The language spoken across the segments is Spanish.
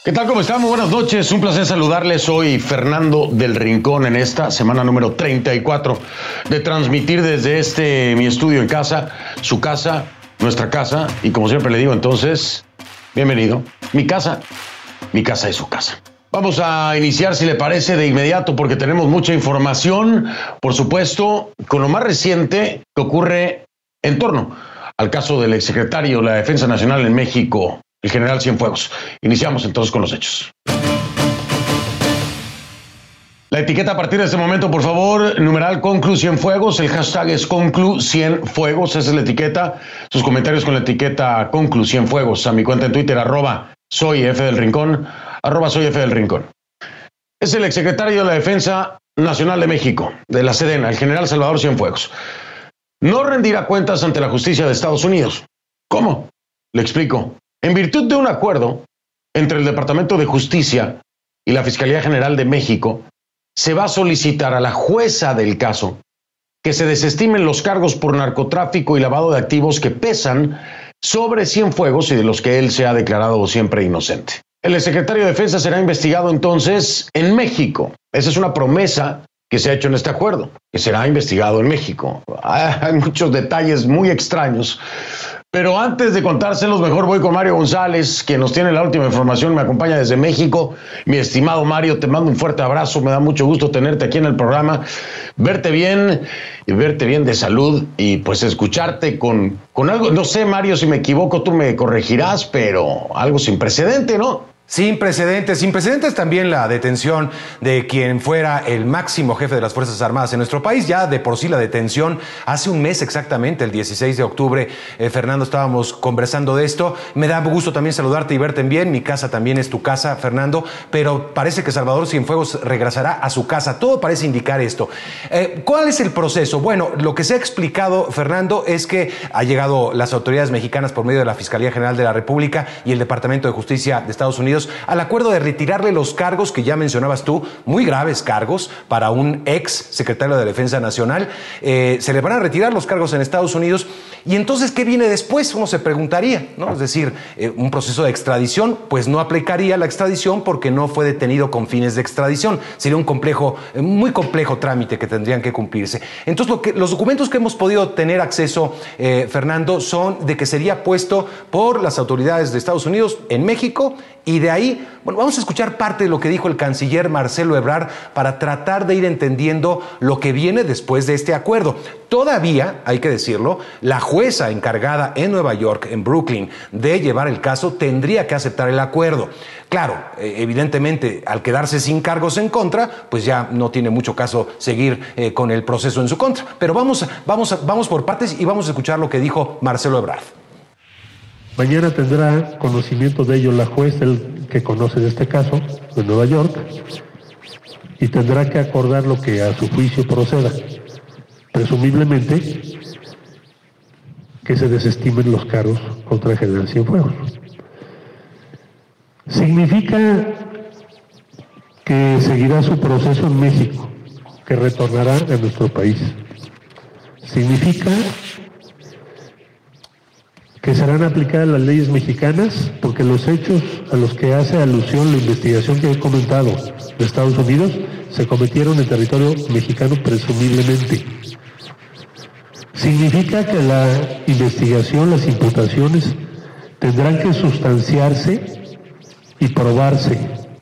¿Qué tal? ¿Cómo están? Muy buenas noches. Un placer saludarles. Soy Fernando del Rincón en esta semana número 34 de transmitir desde mi estudio en casa, su casa, nuestra casa. Y como siempre le digo, entonces, bienvenido. Mi casa es su casa. Vamos a iniciar, si le parece, de inmediato porque tenemos mucha información, por supuesto, con lo más reciente que ocurre en torno al caso del exsecretario de la Defensa Nacional en México, el general Cienfuegos. Iniciamos entonces con los hechos. La etiqueta a partir de este momento, por favor, numeral Conclu Cienfuegos, el hashtag es Conclu Cienfuegos, esa es la etiqueta. Sus comentarios con la etiqueta Conclu Cienfuegos a mi cuenta en Twitter, @soy F del Rincón, @soy F del Rincón. Es el exsecretario de la Defensa Nacional de México, de la Sedena, el general Salvador Cienfuegos. No rendirá cuentas ante la justicia de Estados Unidos. ¿Cómo? Le explico. En virtud de un acuerdo entre el Departamento de Justicia y la Fiscalía General de México, se va a solicitar a la jueza del caso que se desestimen los cargos por narcotráfico y lavado de activos que pesan sobre Cienfuegos y de los que él se ha declarado siempre inocente. El secretario de Defensa será investigado entonces en México. Esa es una promesa que se ha hecho en este acuerdo, que será investigado en México. Hay muchos detalles muy extraños. Pero antes de contárselos, mejor voy con Mario González, que nos tiene la última información, me acompaña desde México. Mi estimado Mario, te mando un fuerte abrazo, me da mucho gusto tenerte aquí en el programa, verte bien de salud y pues escucharte con algo, no sé Mario, si me equivoco tú me corregirás, pero algo sin precedente, ¿no? Sin precedentes también la detención de quien fuera el máximo jefe de las Fuerzas Armadas en nuestro país. Ya de por sí la detención hace un mes exactamente, el 16 de octubre, Fernando, estábamos conversando de esto. Me da gusto también saludarte y verte bien. Mi casa también es tu casa, Fernando, pero parece que Salvador Cienfuegos regresará a su casa. Todo parece indicar esto. ¿Cuál es el proceso? Bueno, lo que se ha explicado, Fernando, es que ha llegado las autoridades mexicanas por medio de la Fiscalía General de la República y el Departamento de Justicia de Estados Unidos al acuerdo de retirarle los cargos que ya mencionabas tú, muy graves cargos para un ex secretario de Defensa Nacional. Se le van a retirar los cargos en Estados Unidos. Y entonces, ¿qué viene después? Uno se preguntaría, ¿no? Es decir, un proceso de extradición, pues no aplicaría la extradición porque no fue detenido con fines de extradición. Sería un muy complejo trámite que tendrían que cumplirse. Entonces, los documentos que hemos podido tener acceso, Fernando, son de que sería puesto por las autoridades de Estados Unidos en México. Y de ahí, bueno, vamos a escuchar parte de lo que dijo el canciller Marcelo Ebrard para tratar de ir entendiendo lo que viene después de este acuerdo. Todavía, hay que decirlo, la jueza encargada en Nueva York, en Brooklyn, de llevar el caso, tendría que aceptar el acuerdo. Claro, evidentemente, al quedarse sin cargos en contra, pues ya no tiene mucho caso seguir con el proceso en su contra. Pero vamos por partes y vamos a escuchar lo que dijo Marcelo Ebrard. Mañana tendrá conocimiento de ello la juez, el que conoce de este caso, de Nueva York, y tendrá que acordar lo que a su juicio proceda. Presumiblemente, que se desestimen los cargos contra el general Cienfuegos. Significa que seguirá su proceso en México, que retornará a nuestro país. Significa que serán aplicadas las leyes mexicanas, porque los hechos a los que hace alusión la investigación que he comentado de Estados Unidos se cometieron en territorio mexicano presumiblemente. Significa que la investigación, las imputaciones, tendrán que sustanciarse y probarse.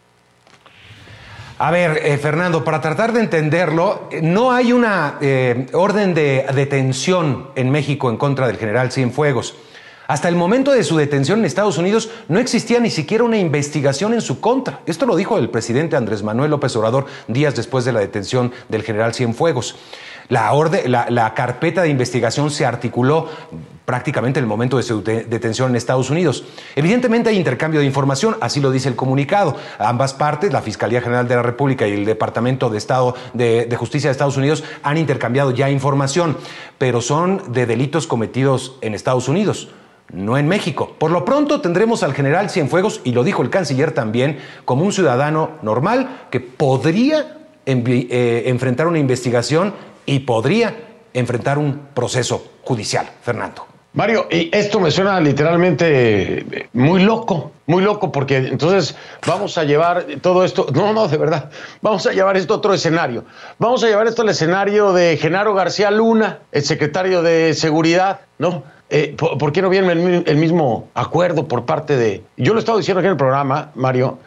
A ver, Fernando, para tratar de entenderlo, no hay una orden de detención en México en contra del general Cienfuegos. Hasta el momento de su detención en Estados Unidos no existía ni siquiera una investigación en su contra. Esto lo dijo el presidente Andrés Manuel López Obrador días después de la detención del general Cienfuegos. La carpeta de investigación se articuló prácticamente en el momento de su detención en Estados Unidos. Evidentemente hay intercambio de información, así lo dice el comunicado. Ambas partes, la Fiscalía General de la República y el Departamento de Estado de Justicia de Estados Unidos, han intercambiado ya información, pero son de delitos cometidos en Estados Unidos, no en México. Por lo pronto tendremos al general Cienfuegos, y lo dijo el canciller también, como un ciudadano normal que podría enfrentar una investigación y podría enfrentar un proceso judicial. Fernando. Mario, y esto me suena literalmente muy loco, porque entonces vamos a llevar todo esto, no, de verdad, vamos a llevar esto a otro escenario. Vamos a llevar esto al escenario de Genaro García Luna, el secretario de Seguridad, ¿no? ¿Por qué no viene el mismo acuerdo por parte de... Yo lo he estado diciendo aquí en el programa, Mario,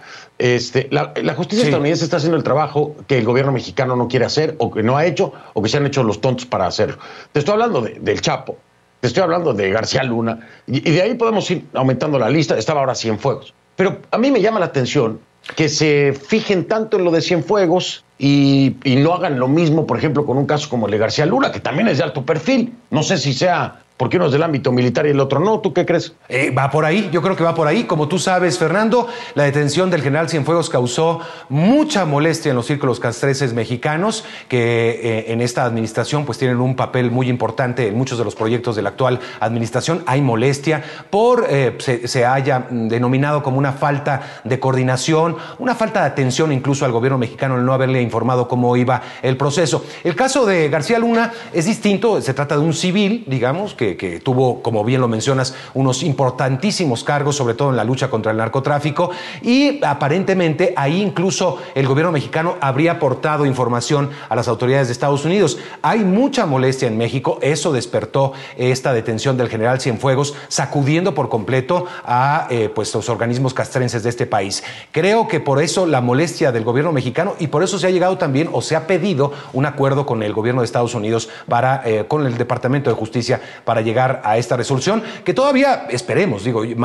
la justicia estadounidense está haciendo el trabajo que el gobierno mexicano no quiere hacer, o que no ha hecho, o que se han hecho los tontos para hacerlo. Te estoy hablando del Chapo. Te estoy hablando de García Luna, y de ahí podemos ir aumentando la lista. Estaba ahora Cienfuegos. Pero a mí me llama la atención que se fijen tanto en lo de Cienfuegos y no hagan lo mismo, por ejemplo, con un caso como el de García Luna, que también es de alto perfil. No sé si sea porque uno es del ámbito militar y el otro no. ¿Tú qué crees? Va por ahí, yo creo que va por ahí. Como tú sabes, Fernando, la detención del general Cienfuegos causó mucha molestia en los círculos castrenses mexicanos, que en esta administración pues tienen un papel muy importante en muchos de los proyectos de la actual administración. Hay molestia por se haya denominado como una falta de coordinación, una falta de atención incluso al gobierno mexicano el no haberle informado cómo iba el proceso. El caso de García Luna es distinto, se trata de un civil, digamos, que tuvo, como bien lo mencionas, unos importantísimos cargos, sobre todo en la lucha contra el narcotráfico, y aparentemente ahí incluso el gobierno mexicano habría aportado información a las autoridades de Estados Unidos. Hay mucha molestia en México, eso despertó esta detención del general Cienfuegos, sacudiendo por completo a pues los organismos castrenses de este país. Creo que por eso la molestia del gobierno mexicano, y por eso se ha llegado también, o se ha pedido un acuerdo con el gobierno de Estados Unidos con el Departamento de Justicia para llegar a esta resolución, que todavía esperemos,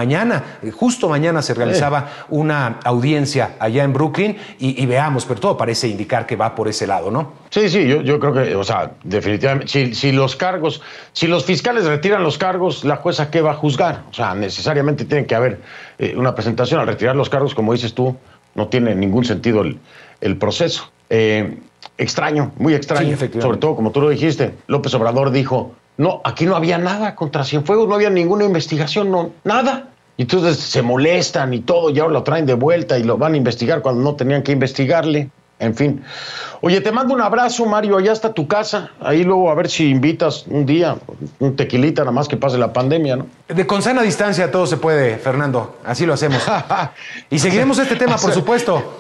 justo mañana se realizaba una audiencia allá en Brooklyn y veamos, pero todo parece indicar que va por ese lado, ¿no? Sí, yo creo que, o sea, definitivamente, si los fiscales retiran los cargos, la jueza ¿qué va a juzgar? O sea, necesariamente tiene que haber una presentación. Al retirar los cargos, como dices tú, no tiene ningún sentido el proceso. Extraño, muy extraño, sí, sobre todo, como tú lo dijiste, López Obrador dijo, no, aquí no había nada contra Cienfuegos, no había ninguna investigación, no, nada. Y entonces se molestan y todo, y ahora lo traen de vuelta y lo van a investigar cuando no tenían que investigarle. En fin. Oye, te mando un abrazo, Mario, allá está tu casa. Ahí luego a ver si invitas un día, un tequilita, nada más que pase la pandemia, ¿no? Con sana distancia todo se puede, Fernando. Así lo hacemos. Y seguiremos este tema, por supuesto.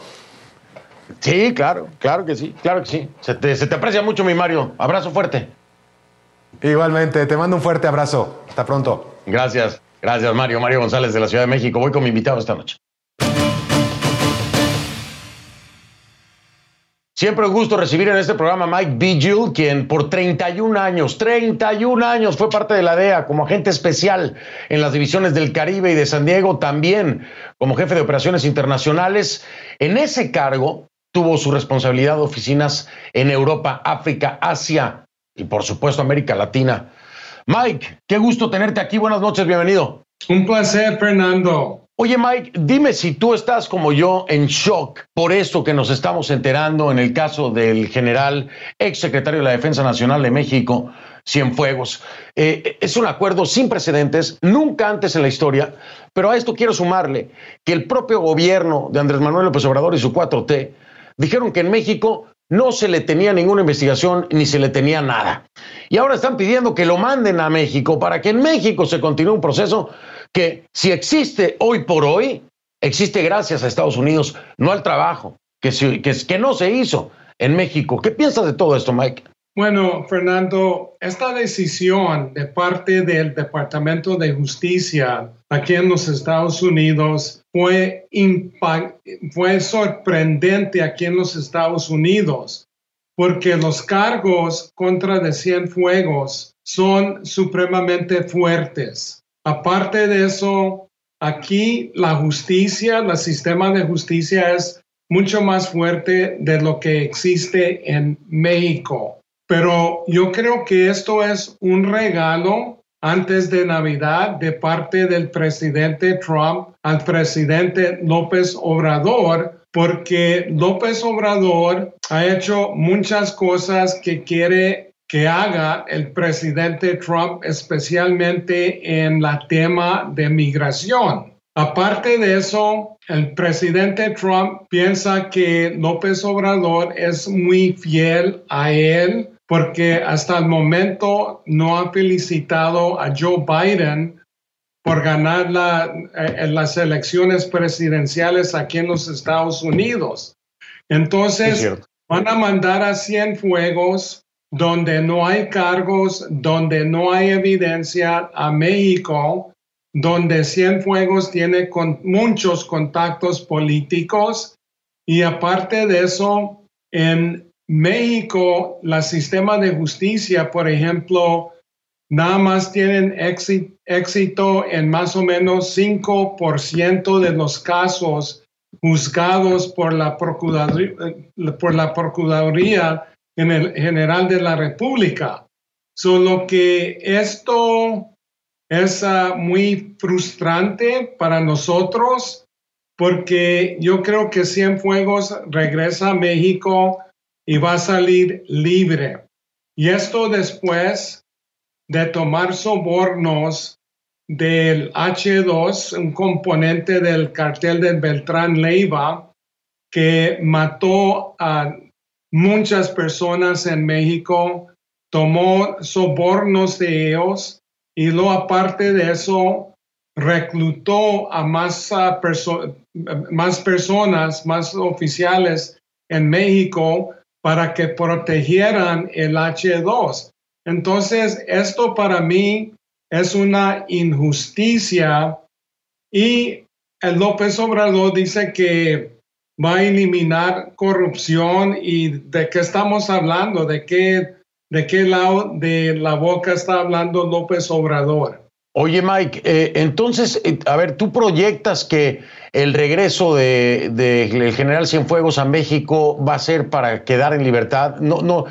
Sí, claro que sí. Se te aprecia mucho, mi Mario. Abrazo fuerte. Igualmente, te mando un fuerte abrazo. Hasta pronto. Gracias, Mario. Mario González de la Ciudad de México. Voy con mi invitado esta noche. Siempre un gusto recibir en este programa a Mike Vigil, quien por 31 años fue parte de la DEA como agente especial en las divisiones del Caribe y de San Diego, también como jefe de operaciones internacionales. En ese cargo tuvo su responsabilidad de oficinas en Europa, África, Asia y por supuesto América Latina. Mike, qué gusto tenerte aquí. Buenas noches, bienvenido. Un placer, Fernando. Oye, Mike, dime si tú estás como yo en shock por esto que nos estamos enterando en el caso del general exsecretario de la Defensa Nacional de México, Cienfuegos. Es un acuerdo sin precedentes, nunca antes en la historia, pero a esto quiero sumarle que el propio gobierno de Andrés Manuel López Obrador y su 4T dijeron que en México no se le tenía ninguna investigación ni se le tenía nada. Y ahora están pidiendo que lo manden a México para que en México se continúe un proceso que, si existe hoy por hoy, existe gracias a Estados Unidos, no al trabajo, que no se hizo en México. ¿Qué piensas de todo esto, Mike? Bueno, Fernando, esta decisión de parte del Departamento de Justicia aquí en los Estados Unidos fue sorprendente aquí en los Estados Unidos, porque los cargos contra de Cienfuegos son supremamente fuertes. Aparte de eso, aquí la justicia, el sistema de justicia es mucho más fuerte de lo que existe en México. Pero yo creo que esto es un regalo antes de Navidad de parte del presidente Trump al presidente López Obrador, porque López Obrador ha hecho muchas cosas que quiere que haga el presidente Trump, especialmente en el tema de migración. Aparte de eso, el presidente Trump piensa que López Obrador es muy fiel a él porque hasta el momento no ha felicitado a Joe Biden por ganar las elecciones presidenciales aquí en los Estados Unidos. Entonces, van a mandar a Cienfuegos, donde no hay cargos, donde no hay evidencia, a México, donde Cienfuegos tiene muchos contactos políticos. Y aparte de eso, en México, el sistema de justicia, por ejemplo, nada más tienen éxito en más o menos 5% de los casos juzgados por la Procuraduría General de la República. Solo que esto es muy frustrante para nosotros, porque yo creo que Cienfuegos regresa a México y va a salir libre. Y esto después de tomar sobornos del H2, un componente del cartel de Beltrán Leiva, que mató a muchas personas en México, tomó sobornos de ellos y luego, aparte de eso, reclutó a más personas, más oficiales en México para que protegieran el H2. Entonces, esto para mí es una injusticia, y el López Obrador dice que va a eliminar corrupción. ¿Y de qué estamos hablando? ¿De qué lado de la boca está hablando López Obrador? Oye, Mike, entonces, a ver, tú proyectas que el regreso del general Cienfuegos a México va a ser para quedar en libertad. No,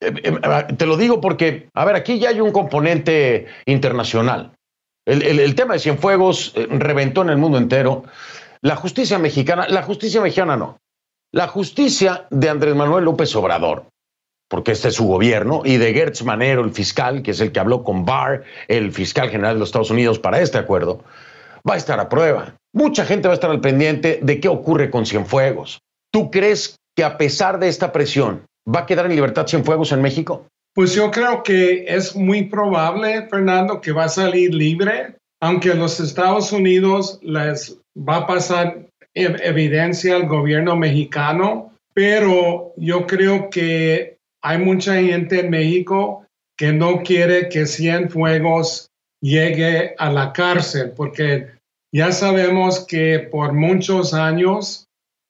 te lo digo porque, a ver, aquí ya hay un componente internacional. El tema de Cienfuegos reventó en el mundo entero. La justicia mexicana no. La justicia de Andrés Manuel López Obrador, porque este es su gobierno, y de Gertz Manero, el fiscal, que es el que habló con Barr, el fiscal general de los Estados Unidos, para este acuerdo, va a estar a prueba. Mucha gente va a estar al pendiente de qué ocurre con Cienfuegos. ¿Tú crees que a pesar de esta presión va a quedar en libertad Cienfuegos en México? Pues yo creo que es muy probable, Fernando, que va a salir libre, aunque en los Estados Unidos les va a pasar evidencia al gobierno mexicano, pero yo creo que hay mucha gente en México que no quiere que Cienfuegos llegue a la cárcel, porque ya sabemos que por muchos años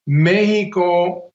México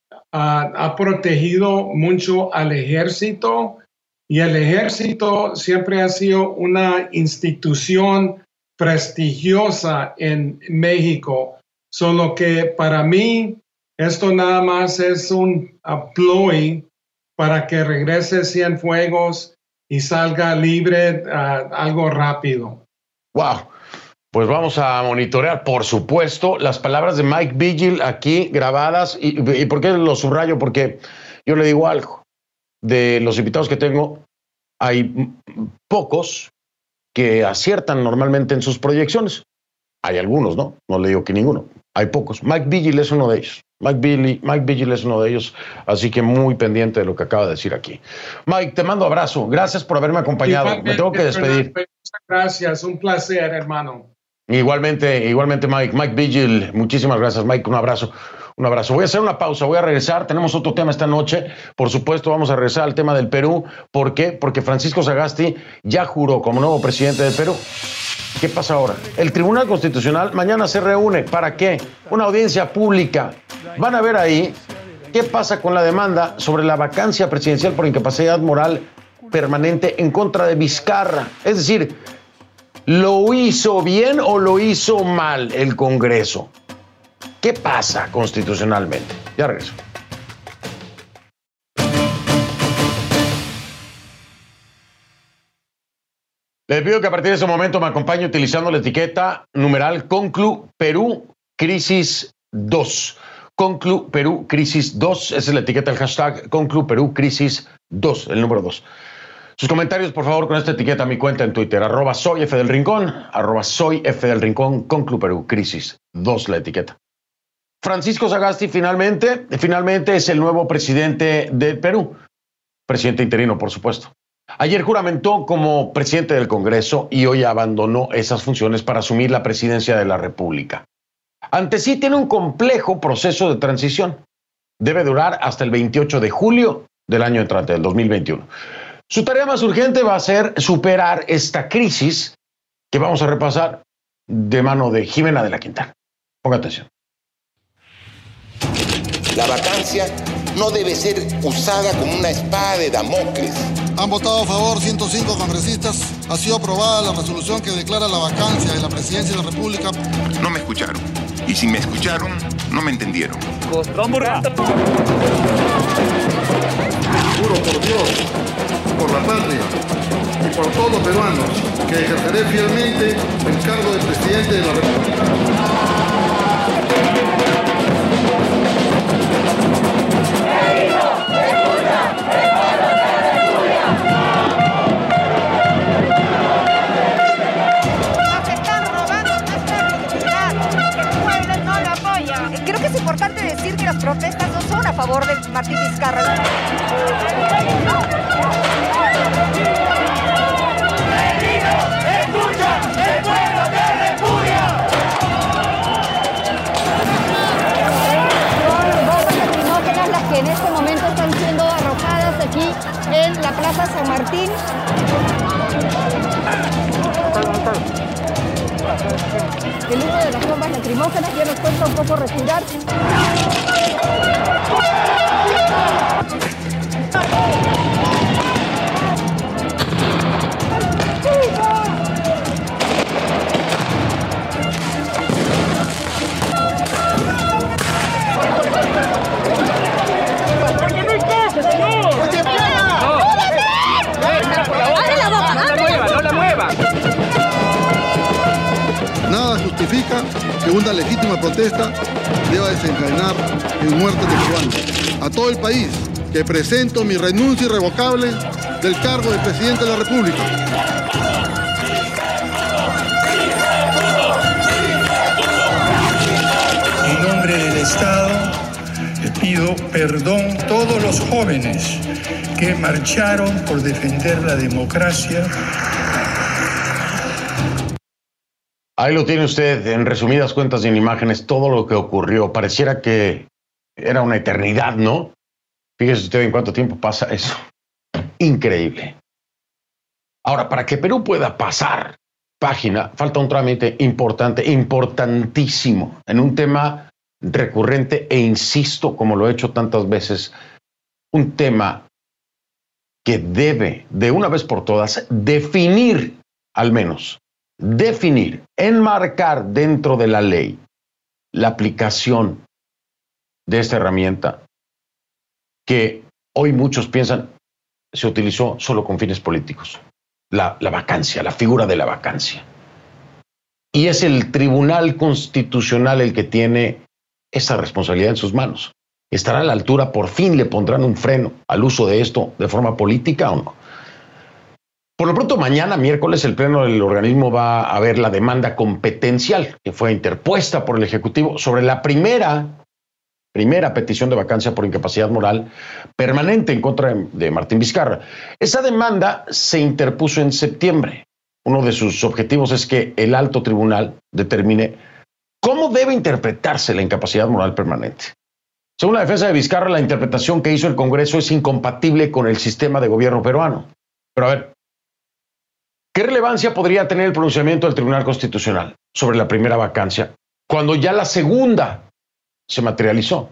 ha protegido mucho al ejército, y el ejército siempre ha sido una institución prestigiosa en México. Solo que para mí esto nada más es un ploy para que regrese Cienfuegos y salga libre algo rápido. Wow. Pues vamos a monitorear, por supuesto, las palabras de Mike Vigil aquí grabadas. ¿Y por qué lo subrayo? Porque yo le digo algo. De los invitados que tengo, hay pocos que aciertan normalmente en sus proyecciones. Hay algunos, ¿no? No le digo que ninguno. Hay pocos. Mike Vigil es uno de ellos. Mike Vigil es uno de ellos, así que muy pendiente de lo que acaba de decir aquí. Mike, te mando abrazo. Gracias por haberme acompañado. Igualmente, me tengo que despedir. Muchas gracias, un placer, hermano. Igualmente, Mike. Mike Vigil, muchísimas gracias, Mike. Un abrazo. Voy a hacer una pausa, voy a regresar. Tenemos otro tema esta noche. Por supuesto, vamos a regresar al tema del Perú. ¿Por qué? Porque Francisco Sagasti ya juró como nuevo presidente de Perú. ¿Qué pasa ahora? El Tribunal Constitucional mañana se reúne. ¿Para qué? Una audiencia pública. Van a ver ahí qué pasa con la demanda sobre la vacancia presidencial por incapacidad moral permanente en contra de Vizcarra. Es decir, ¿lo hizo bien o lo hizo mal el Congreso? ¿Qué pasa constitucionalmente? Ya regreso. Les pido que a partir de ese momento me acompañe utilizando la etiqueta numeral Conclu Perú Crisis 2. Conclu Perú Crisis 2, esa es la etiqueta del hashtag Conclu Perú Crisis 2, el número 2. Sus comentarios, por favor, con esta etiqueta a mi cuenta en Twitter, @soyfdelrincón, @soyfdelrincón, Conclu Perú Crisis 2, la etiqueta. Francisco Sagasti finalmente es el nuevo presidente del Perú. presidente interino, por supuesto. Ayer juramentó como presidente del Congreso y hoy abandonó esas funciones para asumir la presidencia de la República. Ante sí tiene un complejo proceso de transición. Debe durar hasta el 28 de julio del año entrante, del 2021. Su tarea más urgente va a ser superar esta crisis que vamos a repasar de mano de Jimena de la Quintana. Ponga atención. La vacancia no debe ser usada como una espada de Damocles. Han votado a favor 105 congresistas. Ha sido aprobada la resolución que declara la vacancia de la presidencia de la República. No me escucharon. Y si me escucharon, no me entendieron. Juro por Dios, por la patria y por todos los peruanos que ejerceré fielmente el cargo de presidente de la República. Es importante decir que las protestas no son a favor de Martín Vizcarra. ¡Escucha! ¡El pueblo te repudia! Son bombas lacrimógenas las que en este momento están siendo arrojadas aquí en la Plaza San Martín. El humo de las bombas lacrimógenas ya nos cuesta un poco respirar. ¡Porque no hay caso, señor! ¡Abre la boca! ¡No la mueva! Nada justifica que una legítima protesta deba desencadenar en muertes de peruanos. A todo el país que presento mi renuncia irrevocable del cargo de presidente de la República. En nombre del Estado, le pido perdón a todos los jóvenes que marcharon por defender la democracia. Ahí lo tiene usted, en resumidas cuentas y en imágenes, todo lo que ocurrió. Pareciera que era una eternidad, ¿no? Fíjese usted en cuánto tiempo pasa eso. Increíble. Ahora, para que Perú pueda pasar página, falta un trámite importante, importantísimo, en un tema recurrente e insisto, como lo he hecho tantas veces, un tema que debe, de una vez por todas, definir, al menos, definir, enmarcar dentro de la ley la aplicación de esta herramienta que hoy muchos piensan se utilizó solo con fines políticos. La vacancia, la figura de la vacancia. Y es el Tribunal Constitucional el que tiene esa responsabilidad en sus manos. ¿Estará a la altura? ¿Por fin le pondrán un freno al uso de esto de forma política o no? Por lo pronto, mañana, miércoles, el Pleno del organismo va a ver la demanda competencial que fue interpuesta por el Ejecutivo sobre la primera petición de vacancia por incapacidad moral permanente en contra de Martín Vizcarra. Esa demanda se interpuso en septiembre. Uno de sus objetivos es que el alto tribunal determine cómo debe interpretarse la incapacidad moral permanente. Según la defensa de Vizcarra, la interpretación que hizo el Congreso es incompatible con el sistema de gobierno peruano. Pero a ver, ¿qué relevancia podría tener el pronunciamiento del Tribunal Constitucional sobre la primera vacancia cuando ya la segunda se materializó?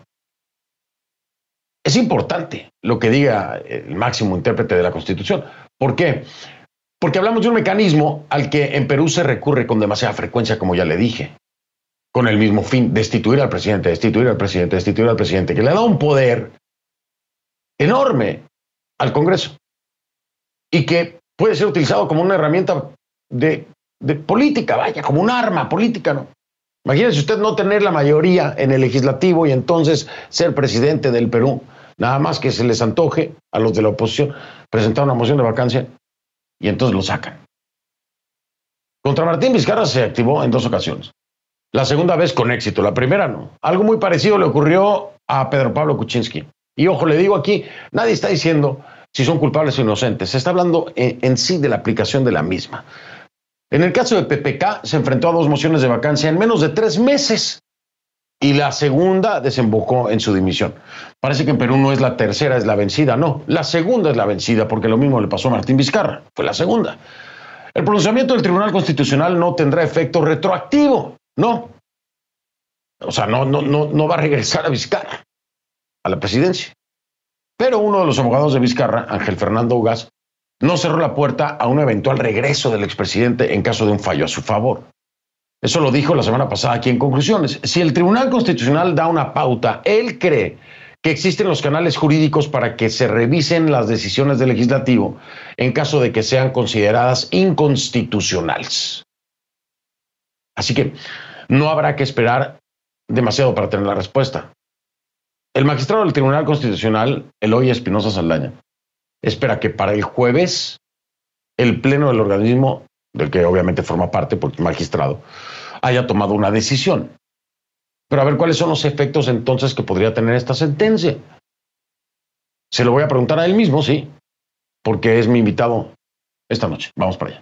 Es importante lo que diga el máximo intérprete de la Constitución. ¿Por qué? Porque hablamos de un mecanismo al que en Perú se recurre con demasiada frecuencia, como ya le dije, con el mismo fin, destituir al presidente, que le da un poder enorme al Congreso y que puede ser utilizado como una herramienta de política, vaya, como un arma política, ¿no? Imagínese usted no tener la mayoría en el legislativo y entonces ser presidente del Perú, nada más que se les antoje a los de la oposición presentar una moción de vacancia y entonces lo sacan. Contra Martín Vizcarra se activó en 2 ocasiones. La segunda vez con éxito, la primera no. Algo muy parecido le ocurrió a Pedro Pablo Kuczynski. Y ojo, le digo aquí, nadie está diciendo si son culpables o inocentes. Se está hablando en sí de la aplicación de la misma. En el caso de PPK, se enfrentó a 2 mociones de vacancia en menos de 3 meses y la segunda desembocó en su dimisión. Parece que en Perú no es la tercera, es la vencida. No, la segunda es la vencida, porque lo mismo le pasó a Martín Vizcarra. Fue la segunda. El pronunciamiento del Tribunal Constitucional no tendrá efecto retroactivo. No. O sea, no va a regresar a Vizcarra, a la presidencia. Pero uno de los abogados de Vizcarra, Ángel Fernando Ugaz, no cerró la puerta a un eventual regreso del expresidente en caso de un fallo a su favor. Eso lo dijo la semana pasada aquí en Conclusiones. Si el Tribunal Constitucional da una pauta, él cree que existen los canales jurídicos para que se revisen las decisiones del legislativo en caso de que sean consideradas inconstitucionales. Así que no habrá que esperar demasiado para tener la respuesta. El magistrado del Tribunal Constitucional, Eloy Espinosa Saldaña, espera que para el jueves el pleno del organismo, del que obviamente forma parte porque es magistrado, haya tomado una decisión. Pero a ver cuáles son los efectos entonces que podría tener esta sentencia. Se lo voy a preguntar a él mismo, sí, porque es mi invitado esta noche. Vamos para allá.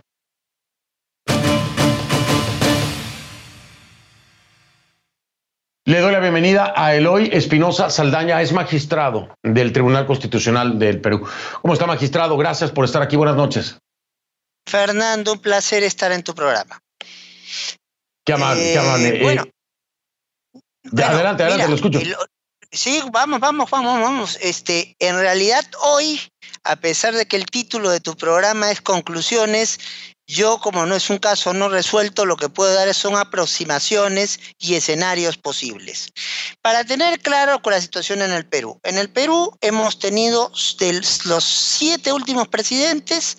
Le doy la bienvenida a Eloy Espinosa Saldaña, es magistrado del Tribunal Constitucional del Perú. ¿Cómo está, magistrado? Gracias por estar aquí. Buenas noches. Fernando, un placer estar en tu programa. Qué amable, qué amable. Bueno, adelante, mira, lo escucho. Sí, vamos. En realidad hoy, a pesar de que el título de tu programa es Conclusiones, yo, como no es un caso no resuelto, lo que puedo dar son aproximaciones y escenarios posibles. Para tener claro con la situación en el Perú. En el Perú hemos tenido de los 7 últimos presidentes,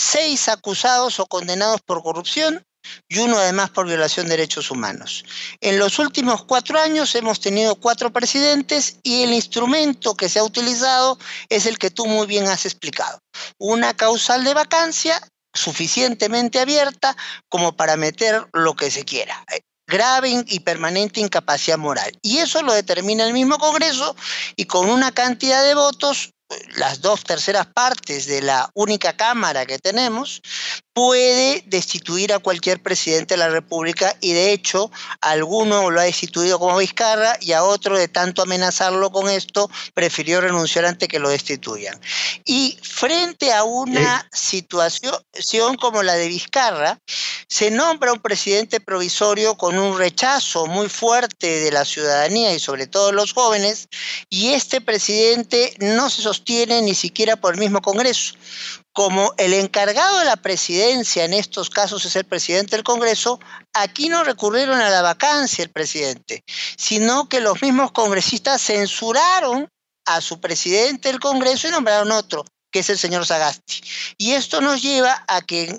6 acusados o condenados por corrupción y 1 además por violación de derechos humanos. En los últimos 4 años hemos tenido 4 presidentes y el instrumento que se ha utilizado es el que tú muy bien has explicado. Una causal de vacancia suficientemente abierta como para meter lo que se quiera. Grave y permanente incapacidad moral. Y eso lo determina el mismo Congreso y con una cantidad de votos, las 2/3 partes de la única Cámara que tenemos, puede destituir a cualquier presidente de la República y de hecho alguno lo ha destituido como Vizcarra y a otro de tanto amenazarlo con esto prefirió renunciar antes que lo destituyan. Y frente a una situación como la de Vizcarra, se nombra un presidente provisorio con un rechazo muy fuerte de la ciudadanía y sobre todo los jóvenes, y este presidente no se sostiene ni siquiera por el mismo Congreso. Como el encargado de la presidencia en estos casos es el presidente del Congreso, aquí no recurrieron a la vacancia el presidente, sino que los mismos congresistas censuraron a su presidente del Congreso y nombraron otro, que es el señor Sagasti. Y esto nos lleva a que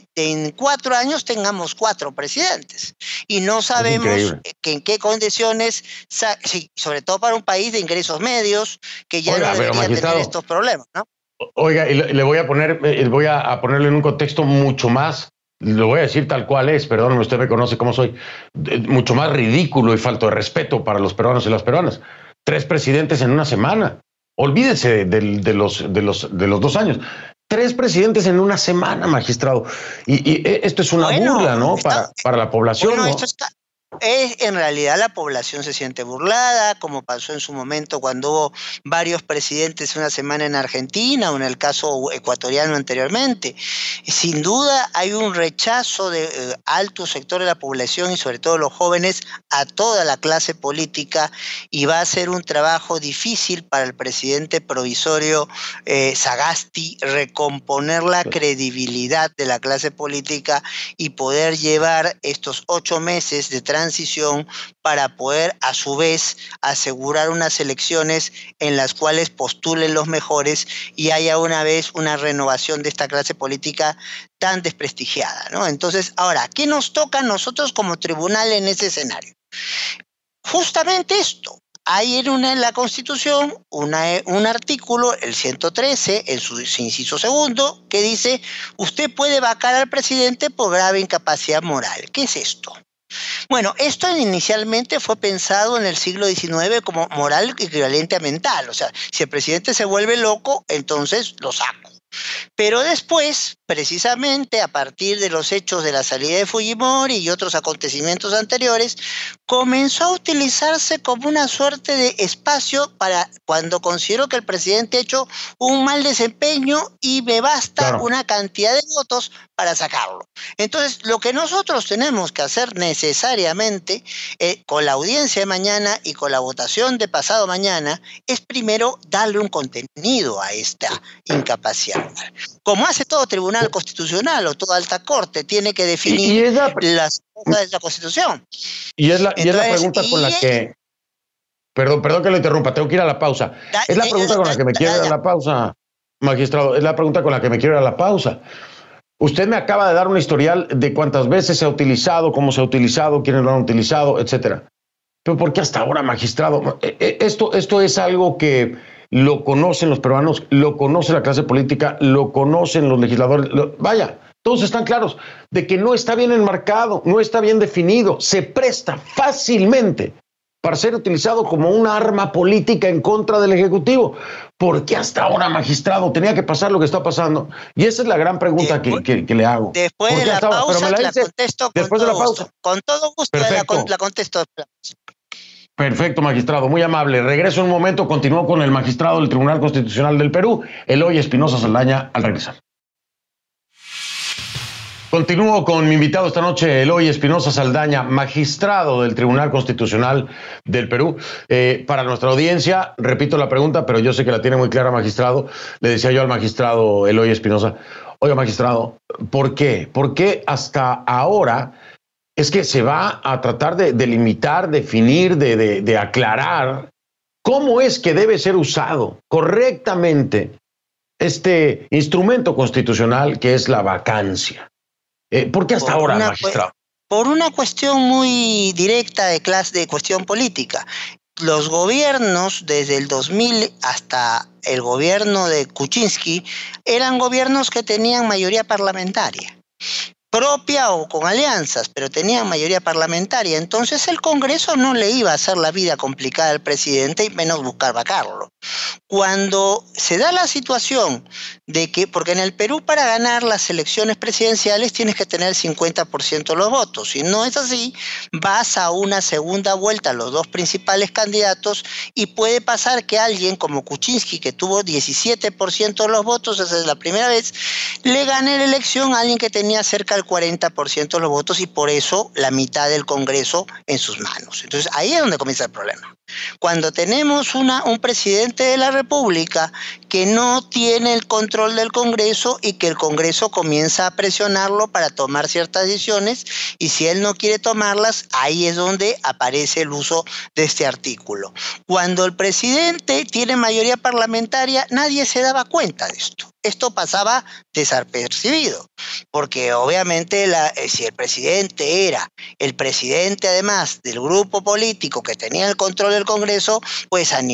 en 4 años tengamos 4 presidentes. Y no sabemos en qué condiciones, sí, sobre todo para un país de ingresos medios, que ya no debería tener estos problemas, ¿no? Oiga, y le voy a ponerle en un contexto mucho más, lo voy a decir tal cual es, perdóneme, usted me conoce cómo soy, mucho más ridículo y falto de respeto para los peruanos y las peruanas. 3 presidentes en una semana. Olvídese de los 2 años. 3 presidentes en una semana, magistrado. Y esto es una burla, ¿no? Para la población. Bueno, ¿no? En realidad la población se siente burlada, como pasó en su momento cuando hubo varios presidentes una semana en Argentina o en el caso ecuatoriano anteriormente. Sin duda hay un rechazo de alto sector de la población y sobre todo los jóvenes a toda la clase política, y va a ser un trabajo difícil para el presidente provisorio Sagasti recomponer la credibilidad de la clase política y poder llevar estos 8 meses de transición para poder a su vez asegurar unas elecciones en las cuales postulen los mejores y haya una vez una renovación de esta clase política tan desprestigiada, ¿no? Entonces, ahora, ¿qué nos toca a nosotros como tribunal en ese escenario? Justamente esto. Hay en la Constitución un artículo, el 113, en su inciso segundo, que dice: usted puede vacar al presidente por grave incapacidad moral. ¿Qué es esto? Bueno, esto inicialmente fue pensado en el siglo XIX como moral equivalente a mental. O sea, si el presidente se vuelve loco, entonces lo saco. Pero después, precisamente a partir de los hechos de la salida de Fujimori y otros acontecimientos anteriores, comenzó a utilizarse como una suerte de espacio para cuando considero que el presidente ha hecho un mal desempeño y me basta una cantidad de votos para sacarlo. Entonces, lo que nosotros tenemos que hacer necesariamente con la audiencia de mañana y con la votación de pasado mañana es primero darle un contenido a esta incapacidad. Como hace todo tribunal constitucional o toda alta corte, tiene que definir las cosas de la Constitución. Y es la pregunta con la que... Perdón que lo interrumpa, tengo que ir a la pausa. Es la pregunta con la que me quiero ir a la pausa, magistrado. Es la pregunta con la que me quiero ir a la pausa. Usted me acaba de dar un historial de cuántas veces se ha utilizado, cómo se ha utilizado, quiénes lo han utilizado, etcétera. Pero ¿por qué hasta ahora, magistrado? Esto es algo que lo conocen los peruanos, lo conoce la clase política, lo conocen los legisladores. Vaya, todos están claros de que no está bien enmarcado, no está bien definido, se presta fácilmente para ser utilizado como una arma política en contra del Ejecutivo. ¿Por qué hasta ahora, magistrado? Tenía que pasar lo que está pasando. Y esa es la gran pregunta que le hago. Después de la pausa la contesto después de la pausa. Con todo gusto la contesto. Perfecto, magistrado, muy amable. Regreso un momento, continúo con el magistrado del Tribunal Constitucional del Perú, Eloy Espinosa Saldaña, al regresar. Continúo con mi invitado esta noche, Eloy Espinosa Saldaña, magistrado del Tribunal Constitucional del Perú. Para nuestra audiencia, repito la pregunta, pero yo sé que la tiene muy clara, magistrado. Le decía yo al magistrado Eloy Espinosa, oiga, magistrado, ¿por qué? ¿Por qué hasta ahora es que se va a tratar de delimitar, definir, de aclarar cómo es que debe ser usado correctamente este instrumento constitucional que es la vacancia? ¿Por qué hasta ahora, magistrado? Por una cuestión muy directa de cuestión política. Los gobiernos, desde el 2000 hasta el gobierno de Kuczynski, eran gobiernos que tenían mayoría parlamentaria. Propia o con alianzas, pero tenían mayoría parlamentaria. Entonces el Congreso no le iba a hacer la vida complicada al presidente y menos buscar vacarlo. Cuando se da la situación de que, porque en el Perú para ganar las elecciones presidenciales tienes que tener el 50% de los votos. Si no es así, vas a una segunda vuelta a los dos principales candidatos y puede pasar que alguien como Kuczynski, que tuvo 17% de los votos, esa es la primera vez, le gane la elección a alguien que tenía cerca del 40% de los votos y por eso la mitad del Congreso en sus manos. Entonces ahí es donde comienza el problema. Cuando tenemos un presidente de la República que no tiene el control del Congreso y que el Congreso comienza a presionarlo para tomar ciertas decisiones y si él no quiere tomarlas, ahí es donde aparece el uso de este artículo. Cuando el presidente tiene mayoría parlamentaria, nadie se daba cuenta de esto. Esto pasaba desapercibido, porque obviamente si el presidente era el presidente además del grupo político que tenía el control del Congreso, pues a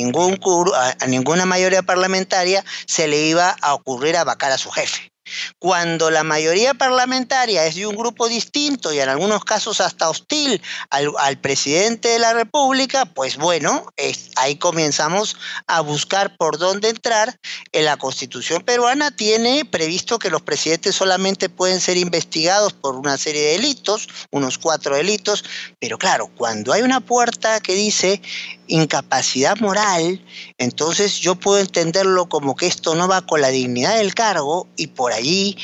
ninguna mayoría parlamentaria se le iba a ocurrir a vacar a su jefe. Cuando la mayoría parlamentaria es de un grupo distinto y en algunos casos hasta hostil al presidente de la República, pues bueno, ahí comenzamos a buscar por dónde entrar. En la Constitución peruana tiene previsto que los presidentes solamente pueden ser investigados por una serie de delitos, unos 4 delitos, pero claro, cuando hay una puerta que dice incapacidad moral, entonces yo puedo entenderlo como que esto no va con la dignidad del cargo y por allí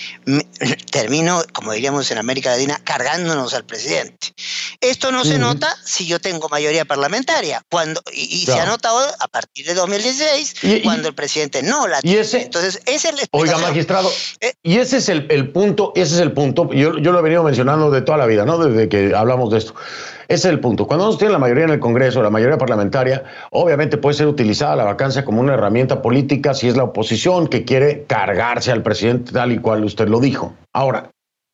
termino, como diríamos en América Latina, cargándonos al presidente. Esto no se nota si yo tengo mayoría parlamentaria y se ha notado a partir de 2016 cuando el presidente no la tiene. Entonces, esa es la explicación. Oiga, magistrado, y ese es el punto, yo lo he venido mencionando de toda la vida, ¿no? Desde que hablamos de esto. Ese es el punto. Cuando uno tiene la mayoría en el Congreso, la mayoría parlamentaria, obviamente puede ser utilizada la vacancia como una herramienta política si es la oposición que quiere cargarse al presidente tal y cual usted lo dijo. Ahora,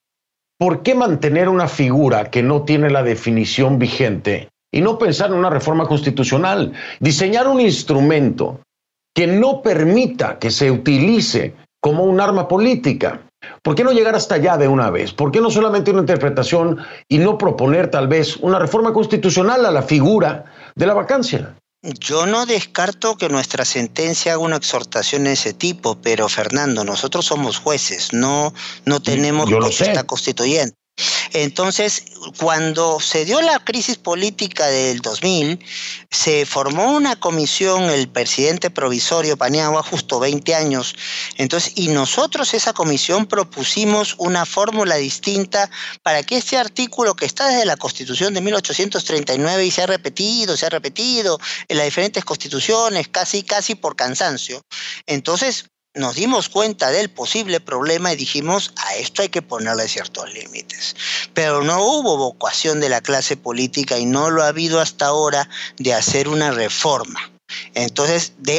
¿por qué mantener una figura que no tiene la definición vigente y no pensar en una reforma constitucional? Diseñar un instrumento que no permita que se utilice como un arma política. ¿Por qué no llegar hasta allá de una vez? ¿Por qué no solamente una interpretación y no proponer tal vez una reforma constitucional a la figura de la vacancia? Yo no descarto que nuestra sentencia haga una exhortación de ese tipo, pero Fernando, nosotros somos jueces, no tenemos potestad constituyente. Entonces, cuando se dio la crisis política del 2000, se formó una comisión, el presidente provisorio Paniagua, justo 20 años. Entonces, y nosotros esa comisión propusimos una fórmula distinta para que este artículo que está desde la Constitución de 1839 y se ha repetido en las diferentes constituciones, casi por cansancio. Entonces, nos dimos cuenta del posible problema y dijimos, a esto hay que ponerle ciertos límites. Pero no hubo vocación de la clase política y no lo ha habido hasta ahora de hacer una reforma. Entonces, de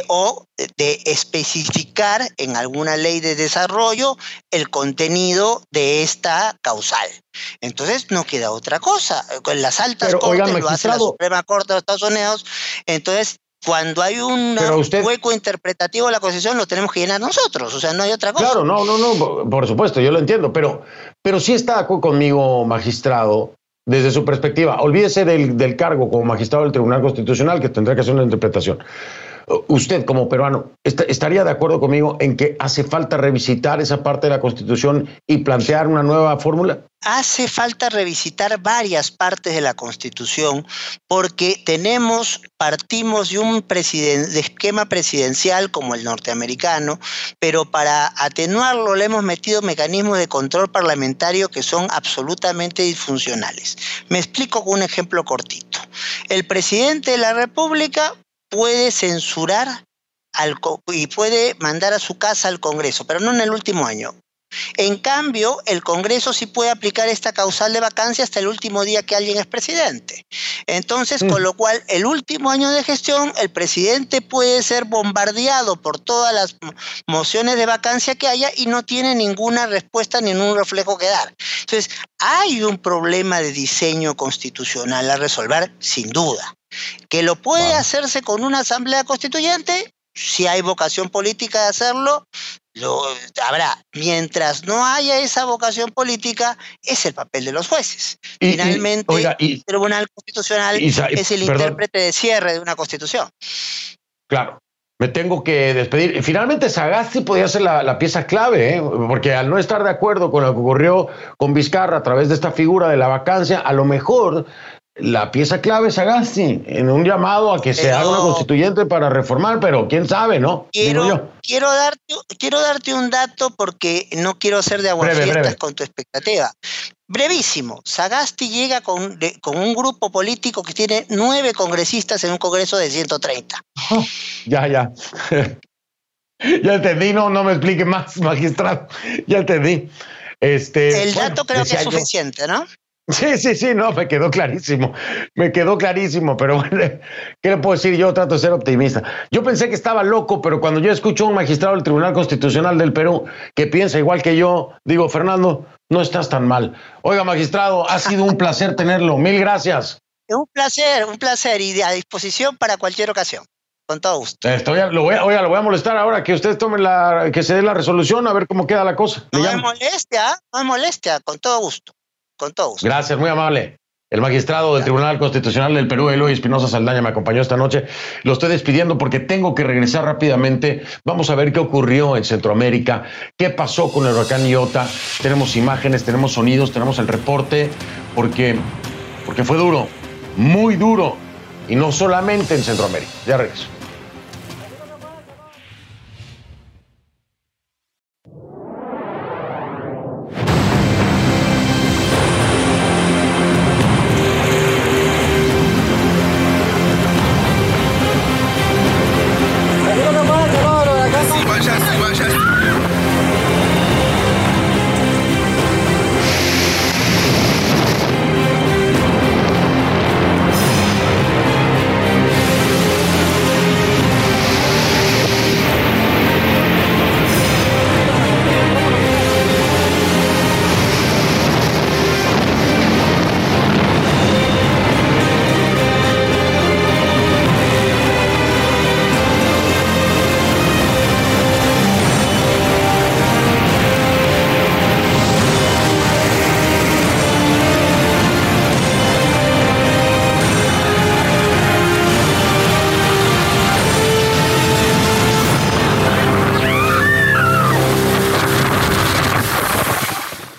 especificar en alguna ley de desarrollo el contenido de esta causal. Entonces, no queda otra cosa. Con las altas cortes lo hace la Suprema Corte de los Estados Unidos. Entonces, cuando hay un hueco interpretativo de la Constitución, lo tenemos que llenar nosotros, o sea, no hay otra cosa. Claro, no, por supuesto, yo lo entiendo, pero sí está de acuerdo conmigo, magistrado, desde su perspectiva. Olvídese del cargo como magistrado del Tribunal Constitucional, que tendrá que hacer una interpretación. Usted, como peruano, ¿estaría de acuerdo conmigo en que hace falta revisitar esa parte de la Constitución y plantear una nueva fórmula? Hace falta revisitar varias partes de la Constitución porque partimos de un esquema presidencial como el norteamericano, pero para atenuarlo le hemos metido mecanismos de control parlamentario que son absolutamente disfuncionales. Me explico con un ejemplo cortito. El presidente de la República puede censurar y puede mandar a su casa al Congreso, pero no en el último año. En cambio, el Congreso sí puede aplicar esta causal de vacancia hasta el último día que alguien es presidente. Entonces, con lo cual, el último año de gestión, el presidente puede ser bombardeado por todas las mociones de vacancia que haya y no tiene ninguna respuesta ni ningún reflejo que dar. Entonces, hay un problema de diseño constitucional a resolver, sin duda. ¿Que lo puede hacerse con una asamblea constituyente? Si hay vocación política de hacerlo, lo habrá. Mientras no haya esa vocación política, es el papel de los jueces. Finalmente, el Tribunal Constitucional es el intérprete de cierre de una constitución. Claro. Me tengo que despedir. Finalmente, Sagasti podría ser la pieza clave, porque al no estar de acuerdo con lo que ocurrió con Vizcarra a través de esta figura de la vacancia, a lo mejor la pieza clave es Sagasti, en un llamado a que se haga una constituyente para reformar, pero quién sabe, ¿no? Quiero darte un dato porque no quiero hacer de aguafiestas con tu expectativa. Brevísimo, Sagasti llega con un grupo político que tiene 9 congresistas en un congreso de 130. Ya. Ya entendí, no me explique más, magistrado. Ya entendí. El dato creo que es suficiente, ¿no? Sí, no, me quedó clarísimo, pero bueno, ¿qué le puedo decir? Yo trato de ser optimista. Yo pensé que estaba loco, pero cuando yo escucho a un magistrado del Tribunal Constitucional del Perú que piensa igual que yo, digo, Fernando, no estás tan mal. Oiga, magistrado, ha sido un placer tenerlo, 1000 gracias. Un placer y a disposición para cualquier ocasión. Con todo gusto. Lo voy a molestar ahora que ustedes tomen que se dé la resolución, a ver cómo queda la cosa. No es molestia, con todo gusto. Con todo gusto. Gracias, muy amable. El magistrado del Tribunal Constitucional del Perú, Eloy Espinosa Saldaña, me acompañó esta noche. Lo estoy despidiendo porque tengo que regresar rápidamente. Vamos a ver qué ocurrió en Centroamérica, qué pasó con el huracán Iota. Tenemos imágenes, tenemos sonidos, tenemos el reporte, porque fue duro, muy duro, y no solamente en Centroamérica. Ya regreso.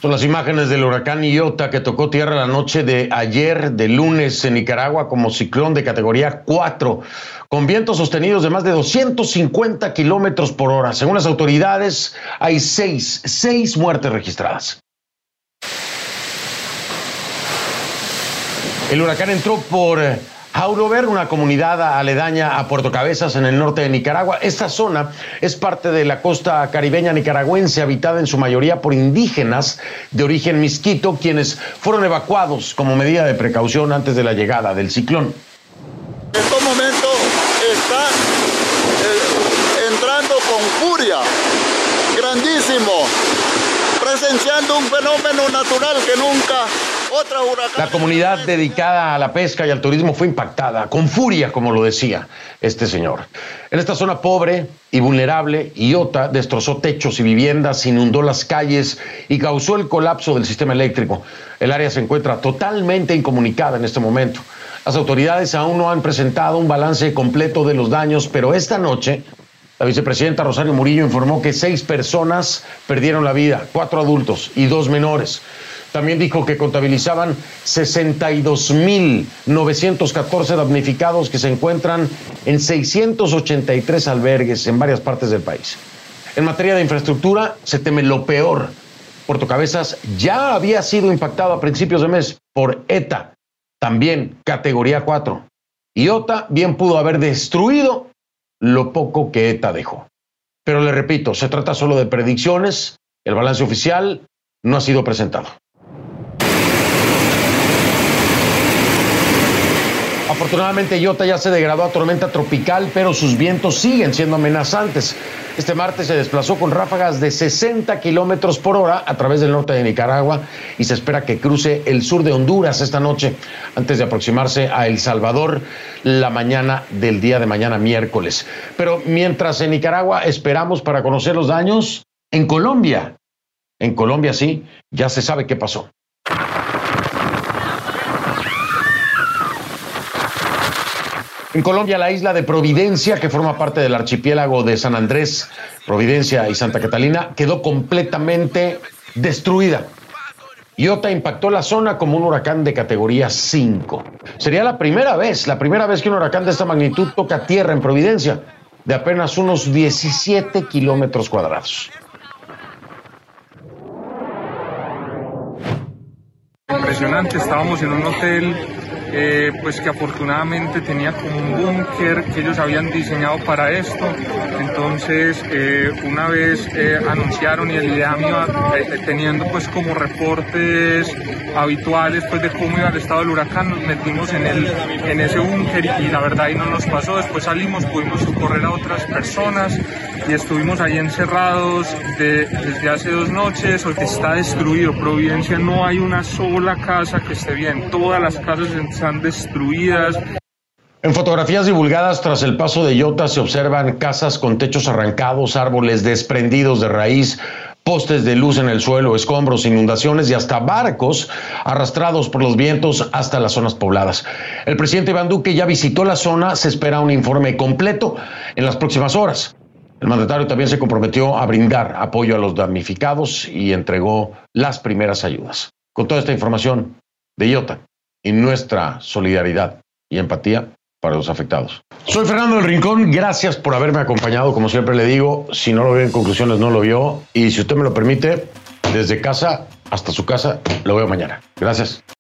Son las imágenes del huracán Iota que tocó tierra la noche de ayer, de lunes, en Nicaragua como ciclón de categoría 4, con vientos sostenidos de más de 250 kilómetros por hora. Según las autoridades, hay seis muertes registradas. El huracán entró por Jaurover, una comunidad aledaña a Puerto Cabezas, en el norte de Nicaragua. Esta zona es parte de la costa caribeña nicaragüense, habitada en su mayoría por indígenas de origen misquito, quienes fueron evacuados como medida de precaución antes de la llegada del ciclón. En estos momentos está entrando con furia, grandísimo, presenciando un fenómeno natural que nunca otra huracán. La comunidad dedicada a la pesca y al turismo fue impactada, con furia, como lo decía este señor. En esta zona pobre y vulnerable, Iota destrozó techos y viviendas, inundó las calles y causó el colapso del sistema eléctrico. El área se encuentra totalmente incomunicada en este momento. Las autoridades aún no han presentado un balance completo de los daños, pero esta noche la vicepresidenta Rosario Murillo informó que 6 personas perdieron la vida, 4 adultos y 2 menores. También dijo que contabilizaban 62.914 damnificados que se encuentran en 683 albergues en varias partes del país. En materia de infraestructura, se teme lo peor. Puerto Cabezas ya había sido impactado a principios de mes por ETA, también categoría 4. Iota bien pudo haber destruido lo poco que ETA dejó. Pero le repito, se trata solo de predicciones. El balance oficial no ha sido presentado. Afortunadamente, Iota ya se degradó a tormenta tropical, pero sus vientos siguen siendo amenazantes. Este martes se desplazó con ráfagas de 60 kilómetros por hora a través del norte de Nicaragua y se espera que cruce el sur de Honduras esta noche, antes de aproximarse a El Salvador la mañana del día de mañana, miércoles. Pero mientras en Nicaragua esperamos para conocer los daños, en Colombia sí, ya se sabe qué pasó. En Colombia, la isla de Providencia, que forma parte del archipiélago de San Andrés, Providencia y Santa Catalina, quedó completamente destruida. Iota impactó la zona como un huracán de categoría 5. Sería la primera vez que un huracán de esta magnitud toca tierra en Providencia, de apenas unos 17 kilómetros cuadrados. Impresionante, estábamos en un hotel pues que afortunadamente tenía como un búnker que ellos habían diseñado para esto. Entonces una vez anunciaron y el IDEAM iba teniendo pues como reportes habituales pues de cómo iba el estado del huracán, nos metimos en ese búnker y la verdad ahí no nos pasó. Después salimos, pudimos socorrer a otras personas y estuvimos ahí encerrados desde hace 2 noches. Está destruido Providencia, no hay una sola casa que esté bien, todas las casas están destruidas. En fotografías divulgadas tras el paso de Iota se observan casas con techos arrancados, árboles desprendidos de raíz, postes de luz en el suelo, escombros, inundaciones y hasta barcos arrastrados por los vientos hasta las zonas pobladas. El presidente Iván Duque ya visitó la zona, se espera un informe completo en las próximas horas. El mandatario también se comprometió a brindar apoyo a los damnificados y entregó las primeras ayudas. Con toda esta información de Iota y nuestra solidaridad y empatía para los afectados. Soy Fernando del Rincón, gracias por haberme acompañado, como siempre le digo, si no lo veo en conclusiones no lo vio, y si usted me lo permite, desde casa hasta su casa, lo veo mañana. Gracias.